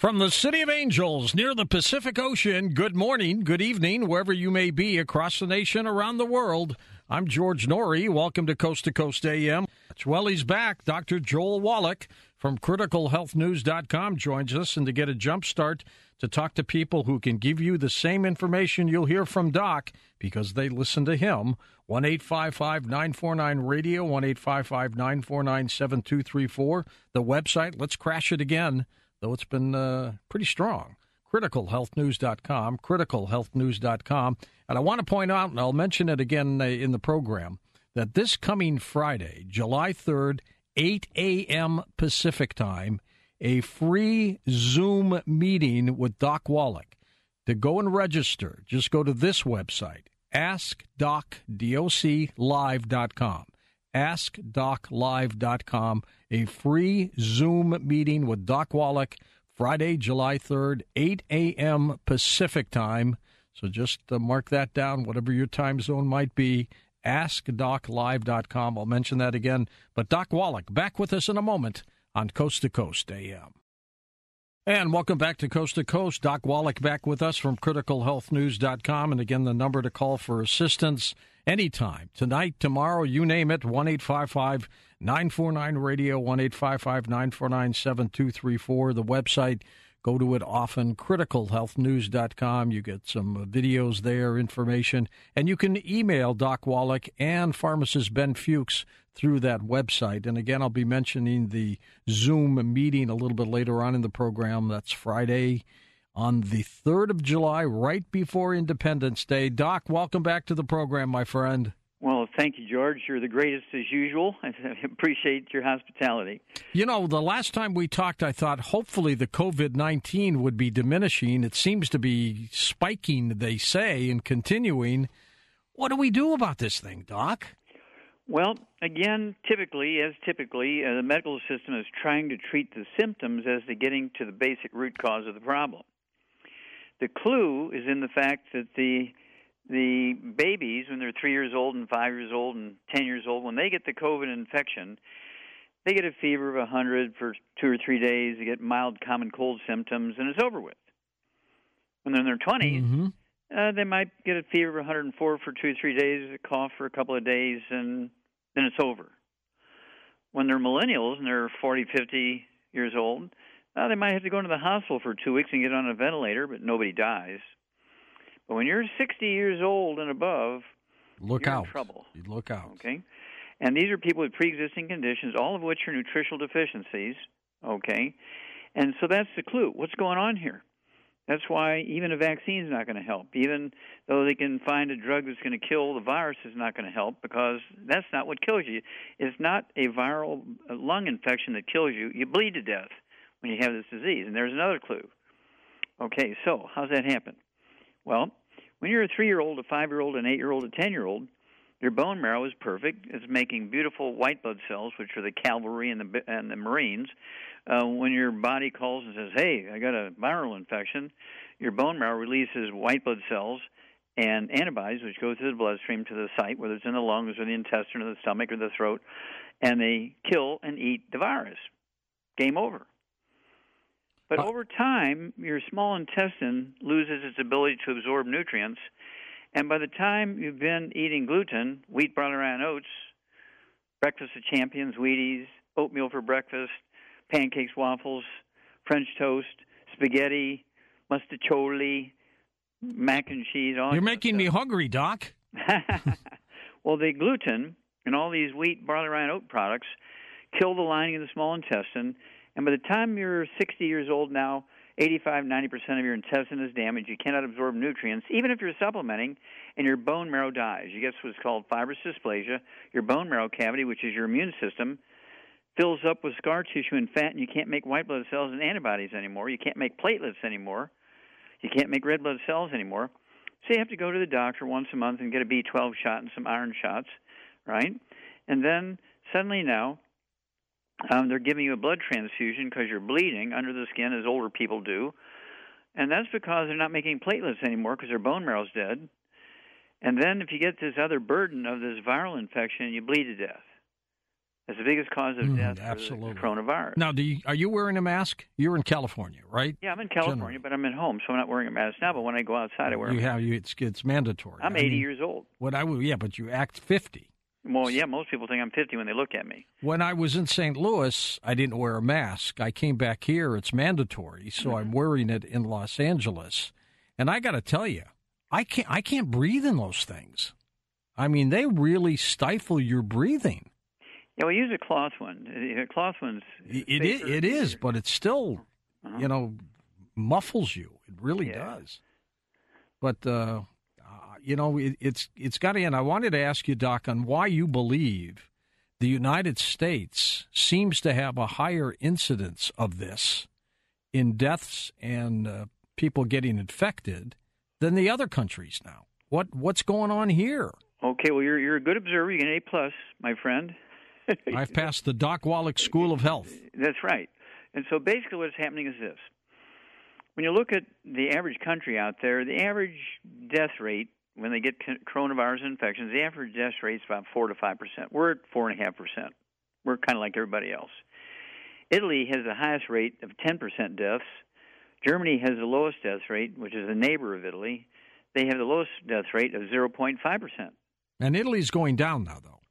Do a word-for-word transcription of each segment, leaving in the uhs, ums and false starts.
From the City of Angels near the Pacific Ocean, good morning, good evening, wherever you may be across the nation, around the world. I'm George Norrie. Welcome to Coast to Coast A M. Well, he's back. Doctor Joel Wallach from critical health news dot com joins us, and to get a jump start to talk to people who can give you the same information you'll hear from Doc because they listen to him. one eight five five nine four nine radio, one eight five five nine four nine seven two three four. The website, let's crash it again, though it's been uh, pretty strong. critical health news dot com, critical health news dot com. And I want to point out, and I'll mention it again uh, in the program, that this coming Friday, July third, eight a.m. Pacific time, a free Zoom meeting with Doc Wallach. To go and register, just go to this website, ask doc live dot com. ask doc live dot com, a free Zoom meeting with Doc Wallach, Friday, July third, eight a.m. Pacific time. So just uh, mark that down, whatever your time zone might be, ask doc live dot com. I'll mention that again. But Doc Wallach, back with us in a moment on Coast to Coast A M. And welcome back to Coast to Coast. Doc Wallach back with us from critical health news dot com. And again, the number to call for assistance anytime, tonight, tomorrow, you name it, one eight five five nine four nine radio, one eight five five nine four nine seven two three four. The website, go to it often, critical health news dot com. You get some videos there, information, and you can email Doc Wallach and pharmacist Ben Fuchs through that website. And again, I'll be mentioning the Zoom meeting a little bit later on in the program. That's Friday on the third of July, right before Independence Day. Doc, welcome back to the program, my friend. Well, thank you, George. You're the greatest as usual. I appreciate your hospitality. You know, the last time we talked, I thought hopefully the covid nineteen would be diminishing. It seems to be spiking, they say, and continuing. What do we do about this thing, Doc? Well, again, typically, as typically, uh, the medical system is trying to treat the symptoms as they're getting to the basic root cause of the problem. The clue is in the fact that the the babies, when they're three years old and five years old and ten years old, when they get the COVID infection, they get a fever of one hundred for two or three days. They get mild common cold symptoms, and it's over with. When they're in their twenties, mm-hmm. uh, they might get a fever of one hundred four for two or three days, a cough for a couple of days, and then it's over. When they're millennials and they're forty, fifty years old, uh, they might have to go into the hospital for two weeks and get on a ventilator, but nobody dies. But when you're sixty years old and above, look you're out. in trouble. You look out. Okay? And these are people with pre-existing conditions, all of which are nutritional deficiencies. Okay? And so that's the clue. What's going on here? That's why even a vaccine is not going to help. Even though they can find a drug that's going to kill the virus is not going to help, because that's not what kills you. It's not a viral lung infection that kills you. You bleed to death when you have this disease. And there's another clue. Okay, so how's that happen? Well, when you're a three-year-old, a five-year-old, an eight-year-old, a ten-year-old, your bone marrow is perfect. It's making beautiful white blood cells, which are the cavalry and the and the Marines. Uh, when your body calls and says, hey, I got a viral infection, your bone marrow releases white blood cells and antibodies, which go through the bloodstream to the site, whether it's in the lungs or the intestine or the stomach or the throat, and they kill and eat the virus. Game over. But uh, over time, your small intestine loses its ability to absorb nutrients, and by the time you've been eating gluten, wheat, barley, rye, oats, breakfast of champions, Wheaties, oatmeal for breakfast, pancakes, waffles, French toast, spaghetti, mustacholi, mac and cheese. All You're making me hungry, Doc. Well, the gluten and all these wheat, barley, rye, and oat products kill the lining of the small intestine, and by the time you're sixty years old now, eighty-five, ninety percent of your intestine is damaged. You cannot absorb nutrients, even if you're supplementing, and your bone marrow dies. You get what's called fibrous dysplasia. Your bone marrow cavity, which is your immune system, fills up with scar tissue and fat, and you can't make white blood cells and antibodies anymore. You can't make platelets anymore. You can't make red blood cells anymore. So you have to go to the doctor once a month and get a B twelve shot and some iron shots, right? And then suddenly now, Um, they're giving you a blood transfusion because you're bleeding under the skin, as older people do. And that's because they're not making platelets anymore because their bone marrow's dead. And then if you get this other burden of this viral infection, you bleed to death. That's the biggest cause of Mm, death absolutely. for the coronavirus. Now, do you, are you wearing a mask? You're in California, right? Yeah, I'm in California, Generally. but I'm at home, so I'm not wearing a mask now. But when I go outside, I wear a You mask. have you. It's it's mandatory. I'm I eighty mean, years old. What I would, yeah, but you act fifty. Well, yeah, most people think I'm fifty when they look at me. When I was in Saint Louis, I didn't wear a mask. I came back here; it's mandatory, so Mm-hmm. I'm wearing it in Los Angeles. And I got to tell you, I can't I can't breathe in those things. I mean, they really stifle your breathing. Yeah, we use a cloth one. A cloth one's It it is, it is, but it still, Uh-huh. you know, muffles you. It really Yeah. does. But uh, uh, you know, it, it's it's got to end. I wanted to ask you, Doc, on why you believe the United States seems to have a higher incidence of this in deaths and uh, people getting infected than the other countries now. What what's going on here? Okay, well, you're you're a good observer. You get an A plus, my friend. I've passed the Doc Wallach School of Health. That's right. And so basically what's happening is this. When you look at the average country out there, the average death rate when they get coronavirus infections, the average death rate is about four to five percent. We're at four point five percent. We're kind of like everybody else. Italy has the highest rate of ten percent deaths. Germany has the lowest death rate, which is a neighbor of Italy. They have the lowest death rate of zero point five percent. And Italy's going down now, though.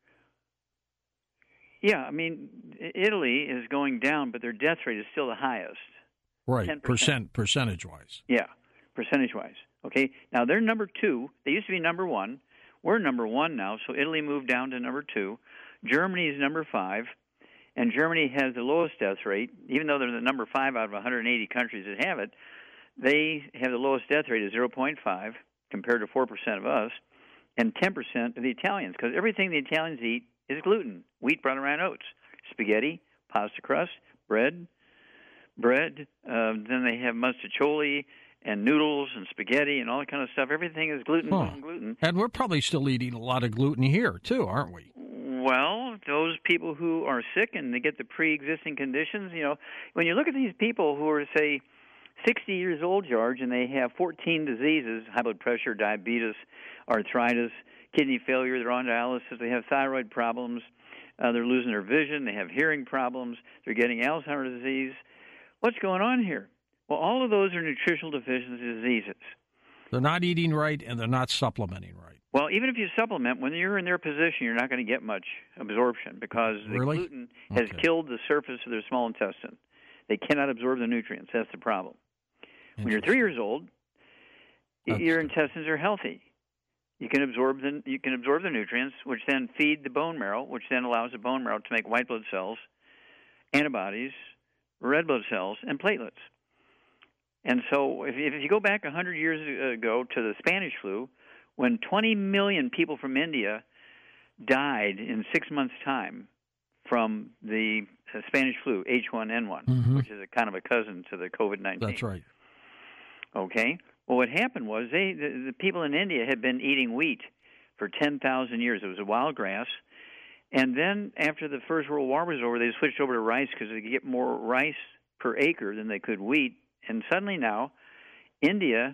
Yeah, I mean, Italy is going down, but their death rate is still the highest. Right, ten percent percent. percentage-wise. Yeah, percentage-wise. Okay, now they're number two. They used to be number one. We're number one now, so Italy moved down to number two. Germany is number five, and Germany has the lowest death rate. Even though they're the number five out of one hundred eighty countries that have it, they have the lowest death rate of zero point five compared to four percent of us, and ten percent of the Italians, because everything the Italians eat is gluten, wheat, bran, and oats, spaghetti, pasta crust, bread, bread. Uh, then they have mustacholi and noodles and spaghetti and all that kind of stuff. Everything is gluten, Huh. gluten, gluten. And we're probably still eating a lot of gluten here, too, aren't we? Well, those people who are sick and they get the pre-existing conditions, you know, when you look at these people who are, say, sixty years old, George, and they have fourteen diseases, high blood pressure, diabetes, arthritis, kidney failure, they're on dialysis, they have thyroid problems, uh, they're losing their vision, they have hearing problems, they're getting Alzheimer's disease. What's going on here? Well, all of those are nutritional deficiency diseases. They're not eating right, and they're not supplementing right. Well, even if you supplement, when you're in their position, you're not going to get much absorption because the Really? gluten has Okay. killed the surface of their small intestine. They cannot absorb the nutrients. That's the problem. When you're three years old, That's your good. intestines are healthy. You can absorb the you can absorb the nutrients, which then feed the bone marrow, which then allows the bone marrow to make white blood cells, antibodies, red blood cells, and platelets. And so, if, if you go back one hundred years ago to the Spanish flu, when twenty million people from India died in six months' time from the uh, Spanish flu, H one N one, Mhm. which is a kind of a cousin to the COVID nineteen. That's right. Okay. Well, what happened was they the, the people in India had been eating wheat for ten thousand years. It was a wild grass. And then after the First World War was over, they switched over to rice because they could get more rice per acre than they could wheat. And suddenly now, India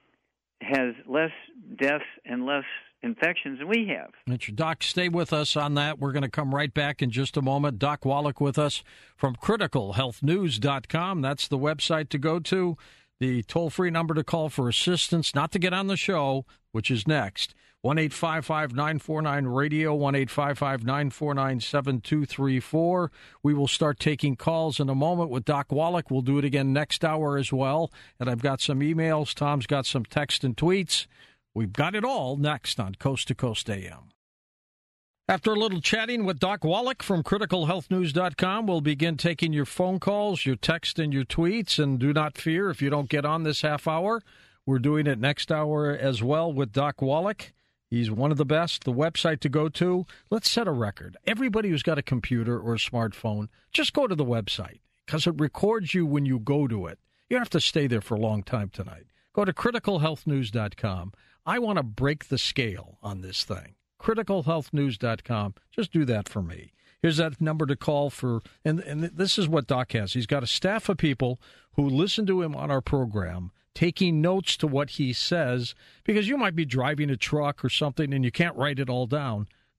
has less deaths and less infections than we have. Mister Doc, stay with us on that. We're going to come right back in just a moment. Doc Wallach with us from critical health news dot com. That's the website to go to. The toll-free number to call for assistance, not to get on the show, which is next. one eight five five nine four nine radio, one eight five five nine four nine seven two three four. We will start taking calls in a moment with Doc Wallach. We'll do it again next hour as well. And I've got some emails. Tom's got some text and tweets. We've got it all next on Coast to Coast A M. After a little chatting with Doc Wallach from critical health news dot com, we'll begin taking your phone calls, your text, and your tweets. And do not fear if you don't get on this half hour. We're doing it next hour as well with Doc Wallach. He's one of the best. The website to go to, let's set a record. Everybody who's got a computer or a smartphone, just go to the website because it records you when you go to it. You don't have to stay there for a long time tonight. Go to critical health news dot com. I want to break the scale on this thing. critical health news dot com. Just do that for me. Here's that number to call for, and, and this is what Doc has. He's got a staff of people who listen to him on our program, taking notes to what he says, because you might be driving a truck or something and you can't write it all down.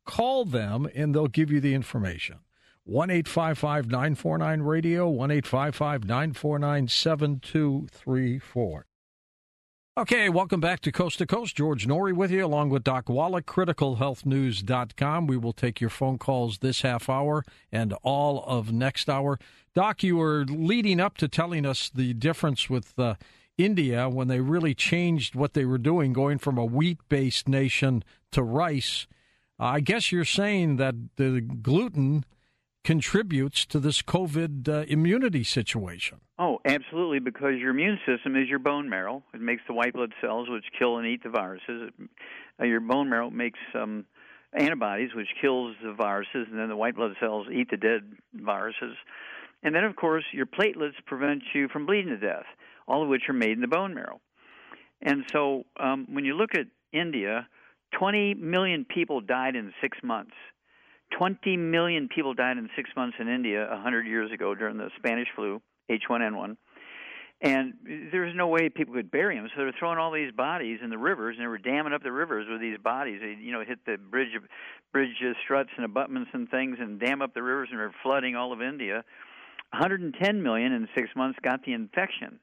Call them, and they'll give you the information. one eight five five nine four nine radio, one eight five five nine four nine seven two three four. Okay, welcome back to Coast to Coast. George Norrie with you, along with Doc Wallach, critical health news dot com. We will take your phone calls this half hour and all of next hour. Doc, you were leading up to telling us the difference with uh, India when they really changed what they were doing, going from a wheat-based nation to rice. Uh, I guess you're saying that the gluten contributes to this COVID uh, immunity situation. Oh, absolutely, because your immune system is your bone marrow. It makes the white blood cells, which kill and eat the viruses. Uh, your bone marrow makes um, antibodies, which kills the viruses, and then the white blood cells eat the dead viruses. And then, of course, your platelets prevent you from bleeding to death, all of which are made in the bone marrow. And so um, when you look at India, twenty million people died in six months. twenty million people died in six months in India one hundred years ago during the Spanish flu, H one N one. And there was no way people could bury them, so they were throwing all these bodies in the rivers, and they were damming up the rivers with these bodies. They, you know, hit the bridge, bridge struts and abutments and things, and dam up the rivers, and they're flooding all of India. one hundred ten million in six months got the infection.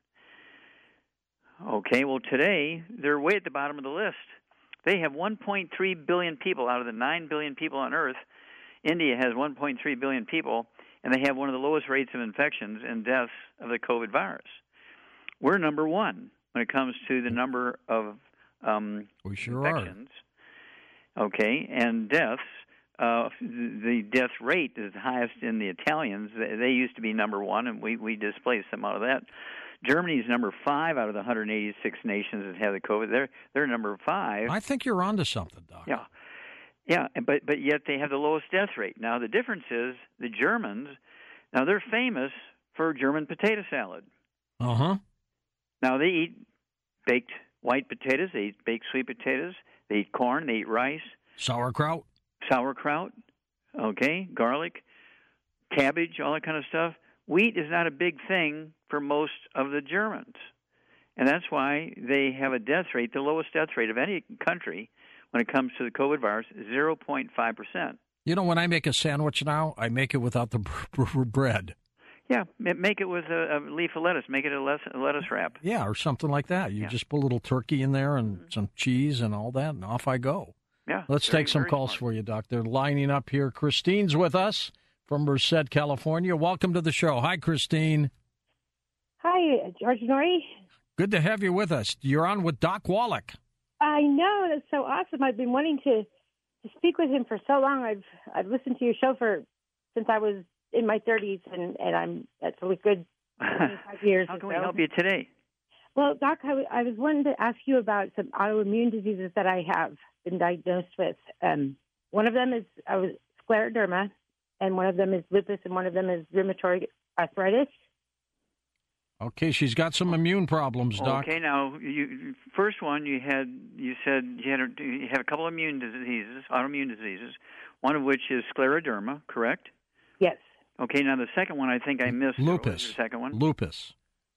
Okay, well, today, they're way at the bottom of the list. They have one point three billion people out of the nine billion people on Earth. India has one point three billion people, and they have one of the lowest rates of infections and deaths of the COVID virus. We're number one when it comes to the number of um, we sure infections. Are. Okay, and deaths. Uh, the death rate is the highest in the Italians. They used to be number one, and we, we displaced them out of that. Germany's number five out of the one hundred eighty-six nations that have the COVID. They're they're number five. I think you're onto something, Doc. Yeah, yeah, but but yet they have the lowest death rate. Now the difference is the Germans. Now they're famous for German potato salad. Uh huh. Now they eat baked white potatoes. They eat baked sweet potatoes. They eat corn. They eat rice. Sauerkraut. Sauerkraut. Okay, garlic, cabbage, all that kind of stuff. Wheat is not a big thing for most of the Germans. And that's why they have a death rate, the lowest death rate of any country when it comes to the COVID virus, zero point five percent. You know, when I make a sandwich now, I make it without the b- b- bread. Yeah, make it with a, a leaf of lettuce. Make it a, les- a lettuce wrap. Yeah, or something like that. You yeah. just put a little turkey in there and mm-hmm. some cheese and all that, and off I go. Yeah. Let's very, take some calls smart. for you, Doc. They're lining up here. Christine's with us from Merced, California. Welcome to the show. Hi, Christine. Hi, George Norrie. Good to have you with us. You're on with Doc Wallach. I know. That's so awesome. I've been wanting to, to speak with him for so long. I've I've listened to your show for since I was in my thirties, and, and I'm that's a good twenty-five years. How can or we so. help you today? Well, Doc, I, w- I was wanting to ask you about some autoimmune diseases that I have been diagnosed with. Um, one of them is I was scleroderma, and one of them is lupus, and one of them is rheumatoid arthritis. Okay, she's got some immune problems, Doc. Okay, now you first one you had you said you had a, you have a couple of immune diseases, autoimmune diseases, one of which is scleroderma, correct? Yes. Okay, now the second one I think I missed. Lupus. What was the second one? Lupus.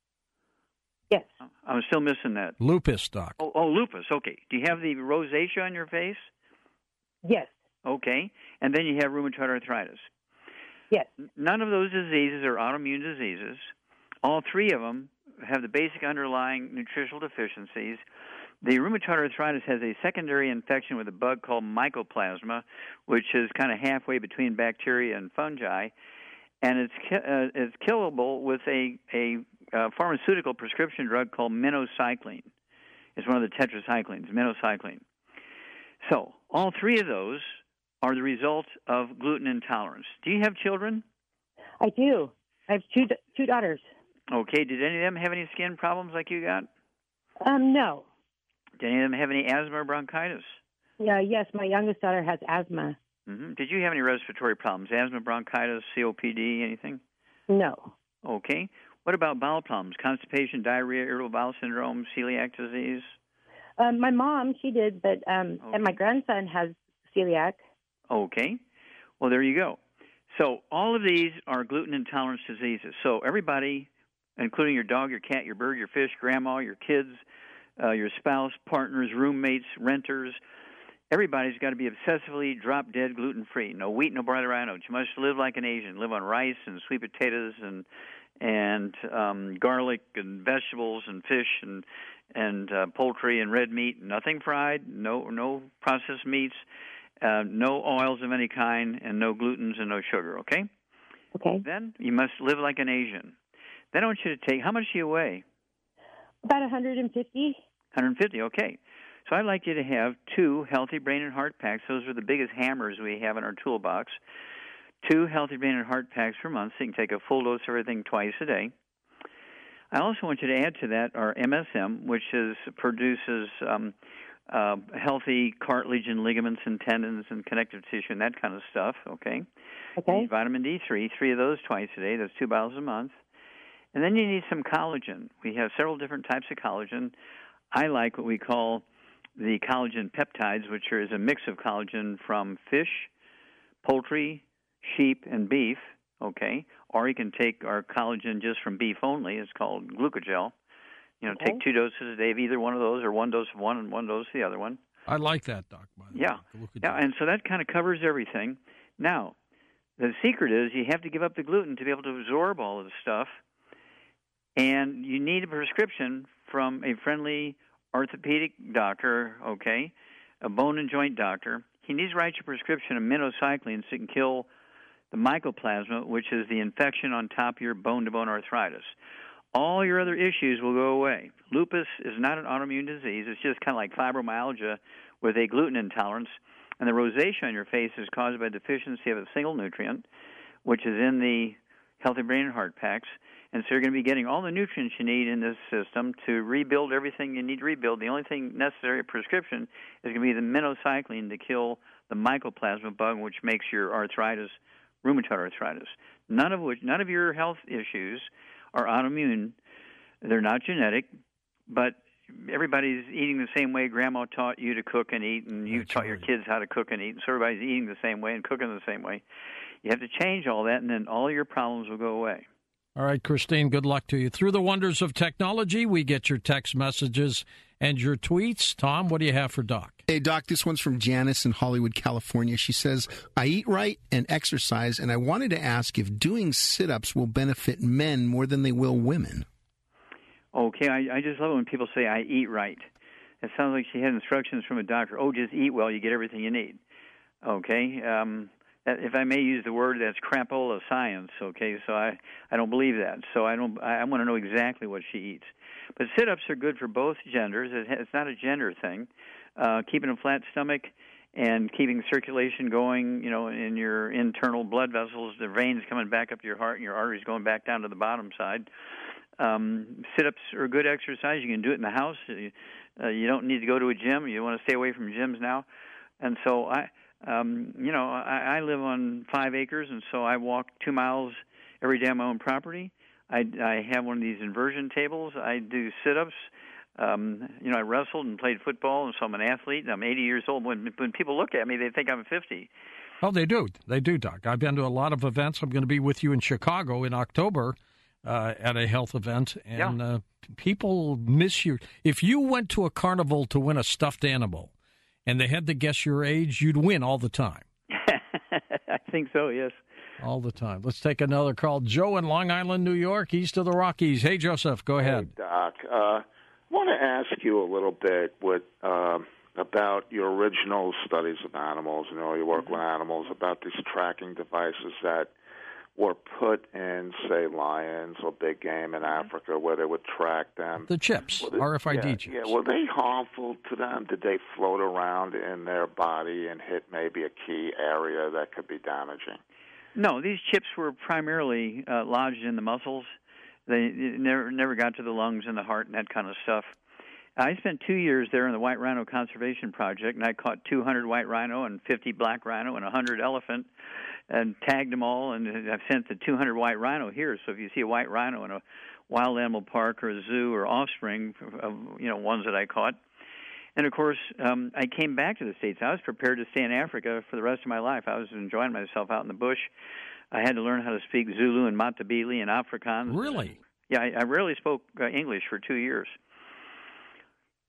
Yes. I'm still missing that. Lupus, Doc. Oh, oh, lupus. Okay. Do you have the rosacea on your face? Yes. Okay. And then you have rheumatoid arthritis. Yes. None of those diseases are autoimmune diseases. All three of them have the basic underlying nutritional deficiencies. The rheumatoid arthritis has a secondary infection with a bug called mycoplasma, which is kind of halfway between bacteria and fungi, and it's uh, it's killable with a a uh, pharmaceutical prescription drug called minocycline. It's one of the tetracyclines, minocycline. So all three of those are the result of gluten intolerance. Do you have children? I do. I have two two daughters. Okay. Did any of them have any skin problems like you got? Um, no. Did any of them have any asthma or bronchitis? Yeah, yes, my youngest daughter has asthma. Mm-hmm. Did you have any respiratory problems? Asthma, bronchitis, C O P D, anything? No. Okay. What about bowel problems? Constipation, diarrhea, irritable bowel syndrome, celiac disease? Um, my mom, she did, but um, okay. and my grandson has celiac. Okay. Well, there you go. So all of these are gluten intolerance diseases. So everybody, including your dog, your cat, your bird, your fish, grandma, your kids, uh, your spouse, partners, roommates, renters, everybody's got to be obsessively drop-dead gluten-free. No wheat, no barley, rye, no. You must live like an Asian. Live on rice and sweet potatoes and and um, garlic and vegetables and fish and and uh, poultry and red meat. Nothing fried. No no processed meats. Uh, no oils of any kind, and no glutens and no sugar. Okay. Okay. Then you must live like an Asian. Then I want you to take. How much do you weigh? About one hundred fifty. one hundred fifty. Okay. So I'd like you to have two Healthy Brain and Heart Packs. Those are the biggest hammers we have in our toolbox. Two Healthy Brain and Heart Packs per month, so you can take a full dose of everything twice a day. I also want you to add to that our M S M, which is produces um, uh, healthy cartilage and ligaments and tendons and connective tissue and that kind of stuff, okay? Okay. You need vitamin D three, three of those twice a day. That's two bottles a month. And then you need some collagen. We have several different types of collagen. I like what we call the collagen peptides, which is a mix of collagen from fish, poultry, sheep, and beef, okay? Or you can take our collagen just from beef only. It's called glucogel. You know, Okay. take two doses a day of either one of those, or one dose of one and one dose of the other one. I like that, Doc, by the Yeah. way. Look at Yeah, that. and so that kind of covers everything. Now, the secret is you have to give up the gluten to be able to absorb all of the stuff, and you need a prescription from a friendly orthopedic doctor, okay, a bone and joint doctor. He needs to write you a prescription of minocycline so it can kill the mycoplasma, which is the infection on top of your bone-to-bone arthritis. All your other issues will go away. Lupus is not an autoimmune disease. It's just kind of like fibromyalgia with a gluten intolerance. And the rosacea on your face is caused by deficiency of a single nutrient, which is in the Healthy Brain and Heart Packs. And so you're going to be getting all the nutrients you need in this system to rebuild everything you need to rebuild. The only thing necessary, a prescription, is going to be the minocycline to kill the mycoplasma bug, which makes your arthritis rheumatoid arthritis. None of which, none of your health issues are autoimmune. They're not genetic, but everybody's eating the same way Grandma taught you to cook and eat, and you That's taught your right. kids how to cook and eat, and so everybody's eating the same way and cooking the same way. You have to change all that, and then all your problems will go away. All right, Christine, good luck to you. Through the wonders of technology, we get your text messages and your tweets. Tom, what do you have for Doc? Hey, Doc, this one's from Janice in Hollywood, California. She says, I eat right and exercise, and I wanted to ask if doing sit-ups will benefit men more than they will women. Okay, I, I just love it when people say, I eat right. It sounds like she had instructions from a doctor. Oh, just eat well, you get everything you need. Okay, um, that, if I may use the word, that's crapola science, okay, so I, I don't believe that. So I don't. I, I want to know exactly what she eats. But sit-ups are good for both genders. It, it's not a gender thing. Uh, keeping a flat stomach and keeping circulation going, you know, in your internal blood vessels, the veins coming back up to your heart and your arteries going back down to the bottom side. Um, sit-ups are good exercise. You can do it in the house. You, uh, you don't need to go to a gym. You want to stay away from gyms now. And so I, um, you know, I, I live on five acres, and so I walk two miles every day on my own property. I, I have one of these inversion tables. I do sit-ups. Um, you know, I wrestled and played football, and so I'm an athlete. And I'm eighty years old. When when people look at me, they think I'm fifty. Oh, they do. They do, Doc. I've been to a lot of events. I'm going to be with you in Chicago in October uh, at a health event, and Yeah. uh, people miss you. If you went to a carnival to win a stuffed animal and they had to guess your age, you'd win all the time. I think so. Yes. All the time. Let's take another call. Joe in Long Island, New York, east of the Rockies. Hey, Joseph, go ahead. Hey, Doc. Uh, I want to ask you a little bit what, uh, about your original studies of animals, you know, you work with animals, about these tracking devices that were put in, say, lions or big game in Africa where they would track them. The chips, Were they- R F I D yeah, chips. Yeah, were they harmful to them? Did they float around in their body and hit maybe a key area that could be damaging? No, these chips were primarily uh, lodged in the muscles. They never never got to the lungs and the heart and that kind of stuff. I spent two years there in the White Rhino Conservation Project, and I caught two hundred white rhino and fifty black rhino and one hundred elephant and tagged them all, and I've sent the two hundred white rhino here. So if you see a white rhino in a wild animal park or a zoo or offspring of, you know, ones that I caught. And, of course, um, I came back to the States. I was prepared to stay in Africa for the rest of my life. I was enjoying myself out in the bush. I had to learn how to speak Zulu and Matabele and Afrikaans. Really? Yeah, I, I rarely spoke uh, English for two years.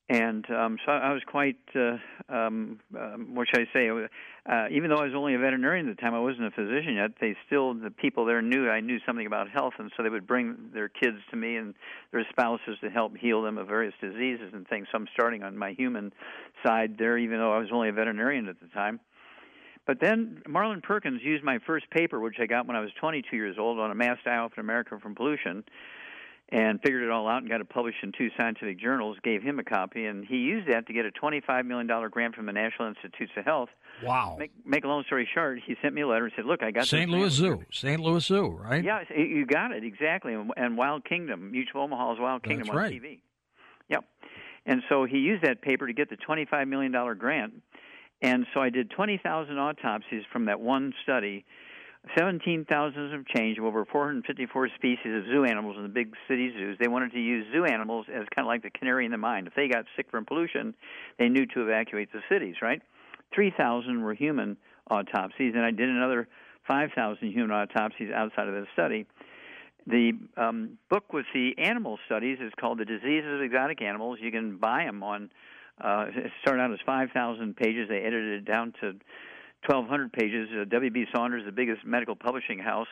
And um, so I was quite, uh, um, um, what should I say, uh, even though I was only a veterinarian at the time, I wasn't a physician yet, they still, the people there knew I knew something about health, and so they would bring their kids to me and their spouses to help heal them of various diseases and things. So I'm starting on my human side there, even though I was only a veterinarian at the time. But then Marlon Perkins used my first paper, which I got when I was twenty-two years old, on a mass die-off in America from pollution, and figured it all out and got it published in two scientific journals, gave him a copy, and he used that to get a twenty-five million dollars grant from the National Institutes of Health. Wow. Make, make a long story short, he sent me a letter and said, look, I got Saint Louis Zoo. Saint Louis Zoo, right? Yeah, you got it, exactly. And Wild Kingdom, Mutual Omaha's Wild Kingdom That's on right. T V. Yep. And so he used that paper to get the twenty-five million dollars grant. And so I did twenty thousand autopsies from that one study, seventeen thousand of change of over four hundred fifty-four species of zoo animals in the big city zoos. They wanted to use zoo animals as kind of like the canary in the mine. If they got sick from pollution, they knew to evacuate the cities, right? three thousand were human autopsies, and I did another five thousand human autopsies outside of the study. The um, book with the animal studies is called The Diseases of Exotic Animals. You can buy them on, uh, it started out as five thousand pages. They edited it down to twelve hundred pages. Uh, W B. Saunders, the biggest medical publishing house,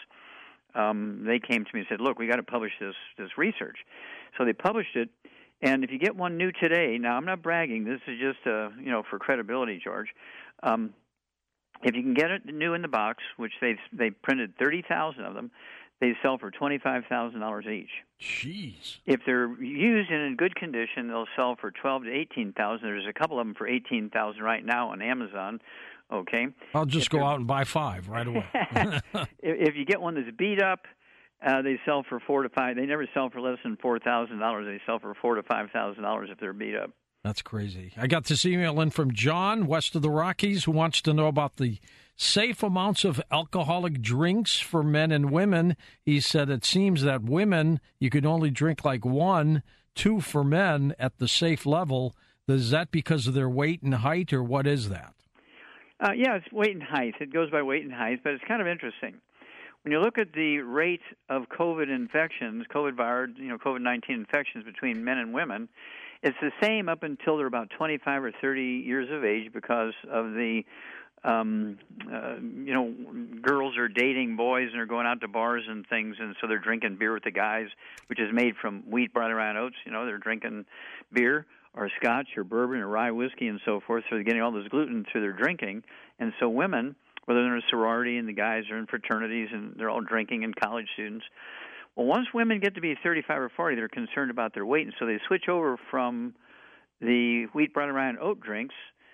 um, they came to me and said, look, we got to publish this this research. So they published it, and if you get one new today, now I'm not bragging, this is just, uh, you know, for credibility, George. Um, if you can get it new in the box, which they they printed thirty thousand of them, they sell for twenty-five thousand dollars each. Jeez. If they're used and in good condition, they'll sell for twelve to eighteen thousand. There's a couple of them for eighteen thousand right now on Amazon. Okay. I'll just if go out and buy five right away. if, if you get one that's beat up, uh, they sell for four to five. They never sell for less than four thousand dollars. They sell for four to five thousand dollars if they're beat up. That's crazy. I got this email in from John, west of the Rockies, who wants to know about the safe amounts of alcoholic drinks for men and women. He said it seems that women, you could only drink like one, two for men at the safe level. Is that because of their weight and height, or what is that? Uh, yeah, it's weight and height. It goes by weight and height, but it's kind of interesting. When you look at the rate of COVID infections, COVID virus, you know, COVID nineteen infections between men and women, it's the same up until they're about twenty-five or thirty years of age because of the, um, uh, you know, girls are dating boys and are going out to bars and things, and so they're drinking beer with the guys, which is made from wheat, barley, rye, and oats. You know, they're drinking beer or scotch or bourbon or rye whiskey and so forth, so they're getting all this gluten through their drinking. And so women, whether they're in a sorority and the guys are in fraternities and they're all drinking, and college students, well, once women get to be thirty-five or forty, they're concerned about their weight, and so they switch over from the wheat, barley, rye, and oat drinks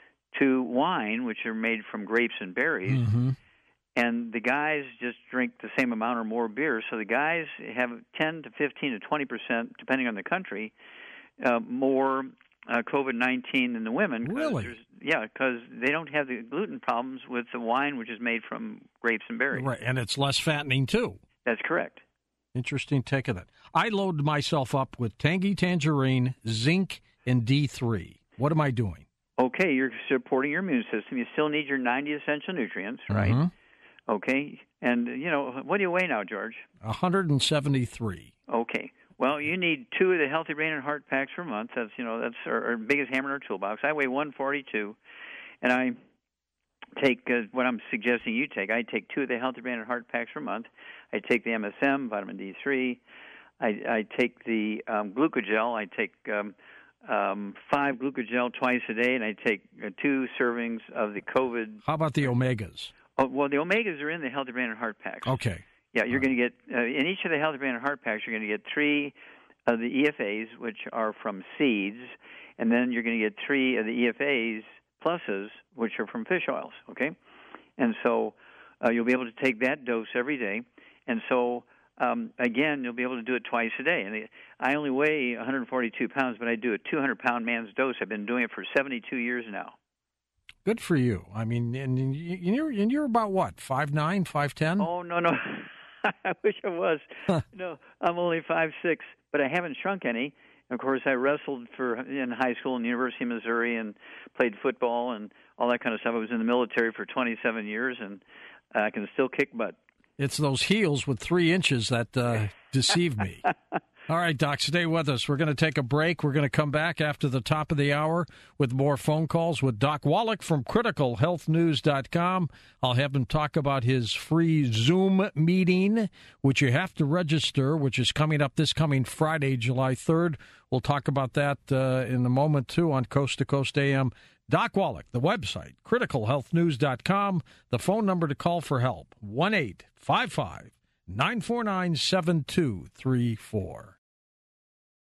to wine, which are made from grapes and berries. Mm-hmm. And the guys just drink the same amount or more beer. So the guys have ten to fifteen to twenty percent, depending on the country, uh, more uh, COVID nineteen than the women. Really? Yeah, because they don't have the gluten problems with the wine, which is made from grapes and berries. Right, and it's less fattening, too. That's correct. Interesting take of that. I load myself up with Tangy Tangerine, zinc, and D three. What am I doing? Okay, you're supporting your immune system. You still need your ninety essential nutrients, right? Mm-hmm. Okay, and, you know, what do you weigh now, George? one hundred seventy-three. Okay. Well, you need two of the Healthy Brain and Heart packs per month. That's, you know, that's our, our biggest hammer in our toolbox. I weigh one forty-two, and I take uh, what I'm suggesting you take. I take two of the Healthy Brain and Heart packs per month. I take the M S M, vitamin D three. I, I take the um, Glucogel. I take um, um, five Glucogel twice a day, and I take uh, two servings of the COVID. How about the omegas? Oh, well, the omegas are in the Healthy Brain and Heart packs. Okay. Yeah, you're going to get, uh, in each of the Healthy Brain and Heart packs, you're going to get three of the E F As, which are from seeds, and then you're going to get three of the E F As pluses, which are from fish oils, okay? And so uh, you'll be able to take that dose every day. And so, um, again, you'll be able to do it twice a day. And I only weigh one hundred forty-two pounds, but I do a two hundred pound man's dose. I've been doing it for seventy-two years now. Good for you. I mean, and you're, and you're about what, five nine, five ten? Oh, no, no. I wish I was. No, I'm only five six, but I haven't shrunk any. Of course, I wrestled for in high school and University of Missouri and played football and all that kind of stuff. I was in the military for twenty-seven years, and I can still kick butt. It's those heels with three inches that uh, deceive me. All right, Doc, stay with us. We're going to take a break. We're going to come back after the top of the hour with more phone calls with Doc Wallach from critical health news dot com. I'll have him talk about his free Zoom meeting, which you have to register, which is coming up this coming Friday, July third. We'll talk about that uh, in a moment, too, on Coast to Coast A M. Doc Wallach, the website, critical health news dot com. The phone number to call for help, one eight five five, nine four nine, seven two three four.